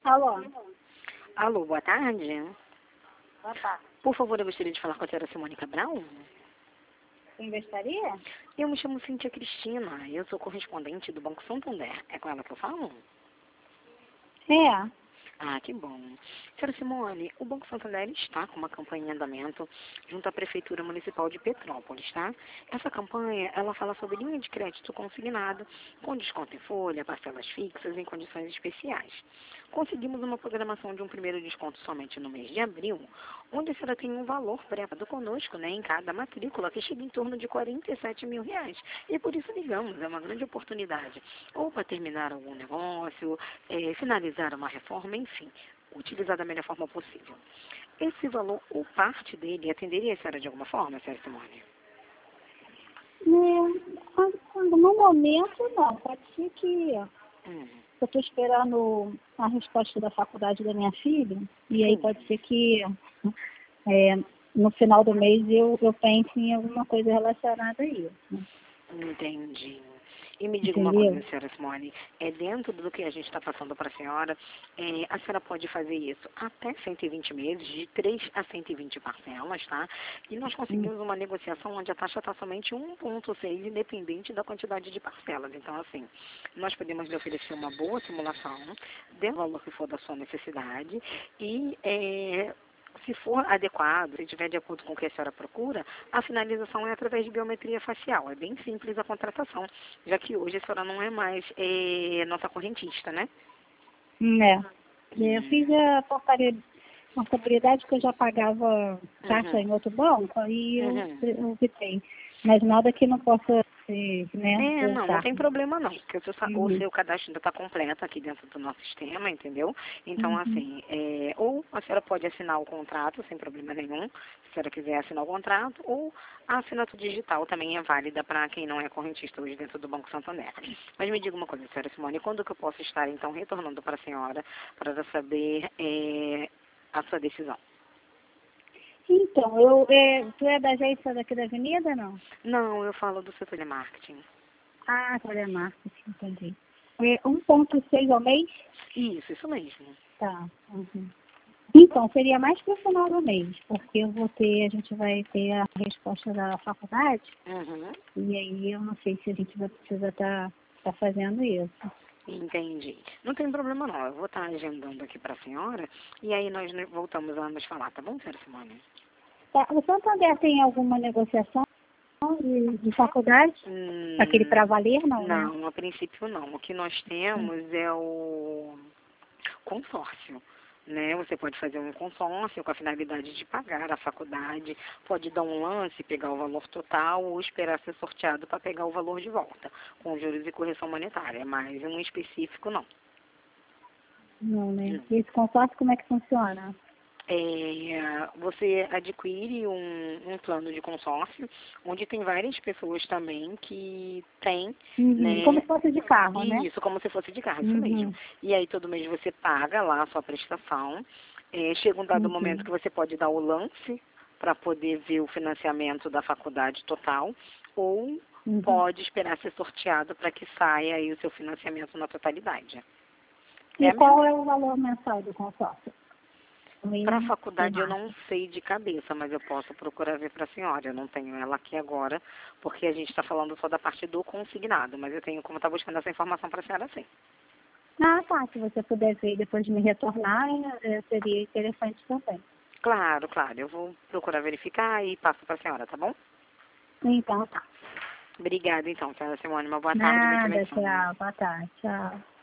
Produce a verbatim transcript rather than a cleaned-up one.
Alô? Alô, boa tarde. Boa tarde. Por favor, eu gostaria de falar com a senhora Simone Cabral. Quem gostaria? Eu me chamo Cíntia Cristina, eu sou correspondente do Banco Santander. É com ela que eu falo? É. Ah, que bom. Senhora Simone, o Banco Santander está com uma campanha em andamento junto à Prefeitura Municipal de Petrópolis, tá? Essa campanha, ela fala sobre linha de crédito consignado, com desconto em folha, parcelas fixas em condições especiais. Conseguimos uma programação de um primeiro desconto somente no mês de abril, onde a senhora tem um valor pré-pago conosco, né, em cada matrícula, que chega em torno de quarenta e sete mil reais. E por isso ligamos, é uma grande oportunidade, ou para terminar algum negócio, é, finalizar uma reforma, enfim, utilizar da melhor forma possível. Esse valor, ou parte dele, atenderia a senhora de alguma forma, senhora Simone? É, no momento, não. Pode ser que Hum, eu estou esperando a resposta da faculdade da minha filha, e aí sim, pode ser que é, no final do mês eu, eu pense em alguma coisa relacionada a isso. entendi. E me diga uma Entendeu? coisa, senhora Simone, é dentro do que a gente está passando para a senhora, é, a senhora pode fazer isso até cento e vinte meses, de três a cento e vinte parcelas, tá? E nós Hum. conseguimos uma negociação onde a taxa está somente um vírgula seis, independente da quantidade de parcelas. Então, assim, nós podemos lhe oferecer uma boa simulação, dentro do valor que for da sua necessidade, e é, se for adequado, se estiver de acordo com o que a senhora procura, a finalização é através de biometria facial. É bem simples a contratação, já que hoje a senhora não é mais é, nossa correntista, né? É. Eu Hum, fiz a portaria, uma contabilidade que eu já pagava taxa Uhum. em outro banco, aí eu, Uhum. eu optei. Mas nada que não possa ser, né, É, não, não voltar. tem problema não, porque o seu, sa- o Uhum. seu cadastro ainda está completo aqui dentro do nosso sistema, entendeu? Então, Uhum. assim, é, ou a senhora pode assinar o contrato sem problema nenhum, se a senhora quiser assinar o contrato, ou a assinatura digital também é válida para quem não é correntista hoje dentro do Banco Santander. Mas me diga uma coisa, senhora Simone, quando que eu posso estar, então, retornando para a senhora para saber é, a sua decisão? Então, eu, é, tu é da agência daqui da Avenida, não? Não, eu falo do setor de marketing. Ah, telemarketing, entendi. É um ponto seis ao mês? Isso, isso mesmo. Tá. Uhum. Então, seria mais para o final do mês, porque eu vou ter, a gente vai ter a resposta da faculdade, Uhum. e aí eu não sei se a gente vai precisar estar tá, tá fazendo isso. Entendi. Não tem problema não. Eu vou estar agendando aqui para a senhora e aí nós ne- voltamos a nos falar, tá bom, senhora Simone? Tá, o Santander tem alguma negociação de, de faculdade? Aquele Hum, para valer, não, né? não, a princípio não. O que nós temos é o consórcio. Né? Você pode fazer um consórcio com a finalidade de pagar a faculdade, pode dar um lance, pegar o valor total ou esperar ser sorteado para pegar o valor de volta, com juros e correção monetária, mas um específico não. Não, né? Hum. E esse consórcio como é que funciona? É, você adquire um, um plano de consórcio, onde tem várias pessoas também que têm, Uhum. Como né, se fosse de carro, né? isso, como se fosse de carro, isso mesmo. Uhum. E aí todo mês você paga lá a sua prestação. É, chega um dado momento Uhum. que você pode dar o lance para poder ver o financiamento da faculdade total, ou Uhum. pode esperar ser sorteado para que saia aí o seu financiamento na totalidade. É E a mesma. qual é o valor mensal do consórcio? O Para a mínimo e o faculdade eu não máximo. sei de cabeça, mas eu posso procurar ver para a senhora. Eu não tenho ela aqui agora, porque a gente está falando só da parte do consignado, mas eu tenho como estar buscando essa informação para a senhora sim. Ah, tá. Se você puder ver depois de me retornar, eh, seria interessante também. Claro, claro. Eu vou procurar verificar e passo para a senhora, tá bom? Então, tá. Obrigada, então, senhora Simone. Uma boa tarde, muito Nada, legal. tchau. Boa tarde. Tchau.